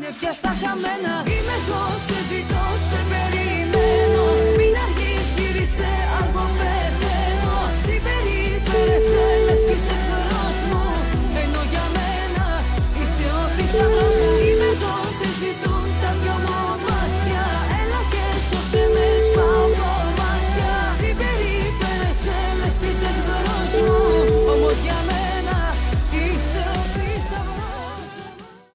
είναι πια στα χαμένα. Είμαι εδώ, σε ζητώ, σε περιμένω. Μην αργείς, γύρισε, αργό πεθαίνω. Συμπεριφέρεσαι, λες κι είσαι εχθρός μου, ενώ για μένα είσαι ο θησαυρός μου. Είμαι εδώ, σε ζητώ.